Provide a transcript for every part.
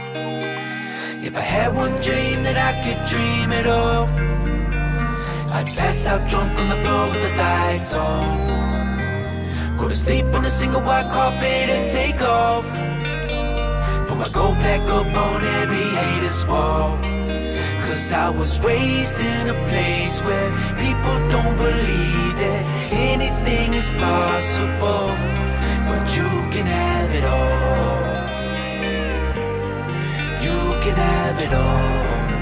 If I had one dream that I could dream it all, I'd pass out drunk on the floor with the lights on, go to sleep on a single white carpet and take off, put my gold back up on every hater's wall. Cause I was raised in a place where people don't believe that anything is possible, but you can have it all. You can have it all.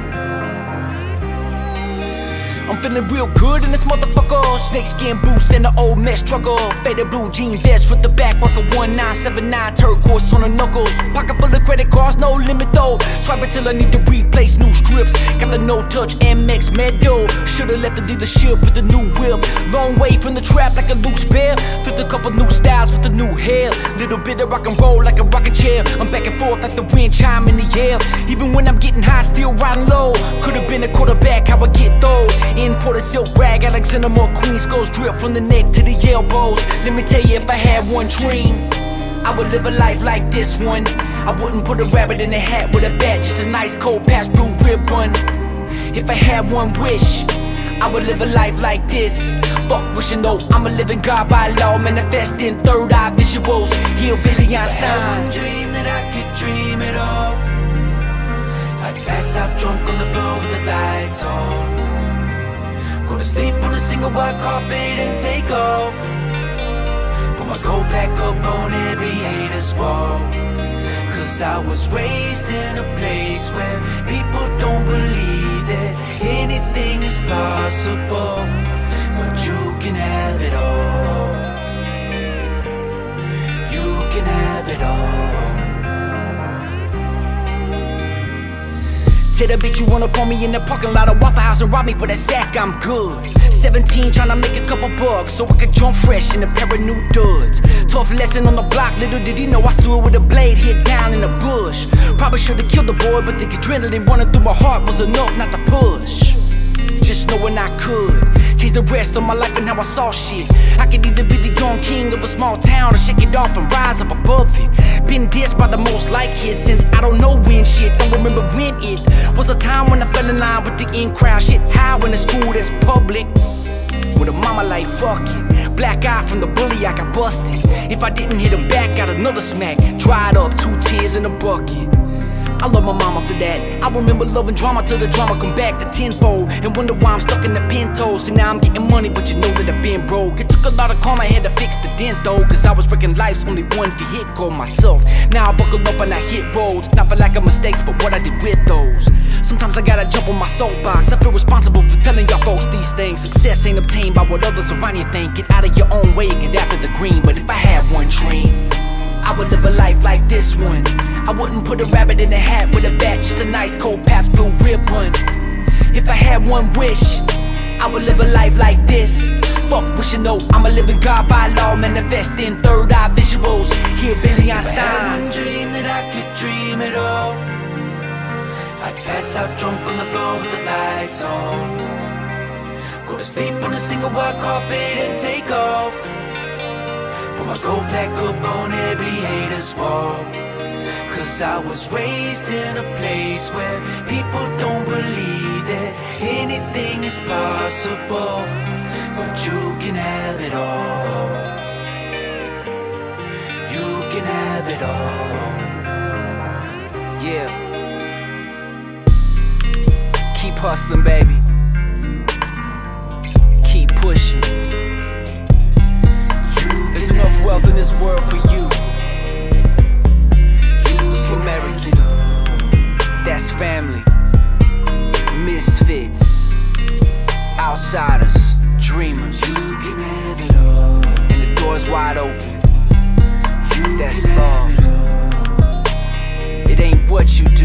I'm feeling real good in this motherfucker. Snakeskin boots and the old mesh struggle. Faded blue jean vest with the back marker 1979 turquoise on the knuckles. Pocket full of credit cards, no limit though. Swipe it till I need to replace new strips. Got the no-touch Amex Meadow. Should've left the dealership with the new whip. Long way from the trap like a loose bear. Flipped a couple new styles with the new hair. Little bit of rock and roll like a rocking chair. I'm back and forth like the wind chime in the air. Even when I'm getting high, still riding low. Could've been a quarterback, how I get those. Imported silk rag, Alexander McQueen. Skulls drip from the neck to the elbows. Let me tell you, if I had one dream, I would live a life like this one. I wouldn't put a rabbit in a hat with a bat, just a nice cold patch blue ribbon. If I had one wish, I would live a life like this. Fuck wishing though, I'm a living God by law, manifesting third eye visuals. Hillbilly Einstein. I had one dream that I could dream it all. I'd pass out drunk on the floor with the lights on, go to sleep on a single white carpet and take off, put my gold back up on every hater's wall. Cause I was raised in a place where people don't believe that anything is possible, but you can have it all. You can have it all. Tell the bitch you wanna pull me in the parking lot of Waffle House and rob me for that sack, I'm good. 17 tryna make a couple bucks so I could jump fresh in a pair of new duds. Tough lesson on the block, little did he know I stood with a blade hit down in the bush. Probably should've killed the boy, but the adrenaline running through my heart was enough not to push. Just knowing I could change the rest of my life and how I saw shit. I could either be the young king of a small town or shake it off and rise up above it. Been dissed by the most like kids since I don't know when shit. Don't remember when it was a time when I fell in line with the in crowd. Shit high in the school that's public. With a mama like fuck it. Black eye from the bully, I got busted. If I didn't hit him back, got another smack. Dried up, 2 tears in a bucket. I love my mama for that. I remember loving drama till the drama come back to tenfold, and wonder why I'm stuck in the pinto. See now I'm getting money, but you know that I've been broke. It took a lot of karma, I had to fix the dent though, cause I was breaking life's only one vehicle, myself. Now I buckle up and I hit roads, not for lack of mistakes, but what I did with those. Sometimes I gotta jump on my soapbox. I feel responsible for telling y'all folks these things. Success ain't obtained by what others around you think. Get out of your own way and get after the green. But if I had one dream, I would live a life like this one. I wouldn't put a rabbit in a hat with a bat, just a nice cold Pabst Blue ribbon. If I had one wish, I would live a life like this. Fuck wishing though, I'm a living God by law, manifesting third eye visuals. Hillbilly Einstein. If I had one dream that I could dream it all, I'd pass out drunk on the floor with the lights on, go to sleep on a single white carpet and take off, put my gold back up on every hater's wall. Cause I was raised in a place where people don't believe that anything is possible, but you can have it all. You can have it all. Yeah. Keep hustling, baby. Keep pushing. There's enough wealth in this world for you. American, that's family. Misfits, outsiders, dreamers. You can have it all, and the door's wide open. That's love. It ain't what you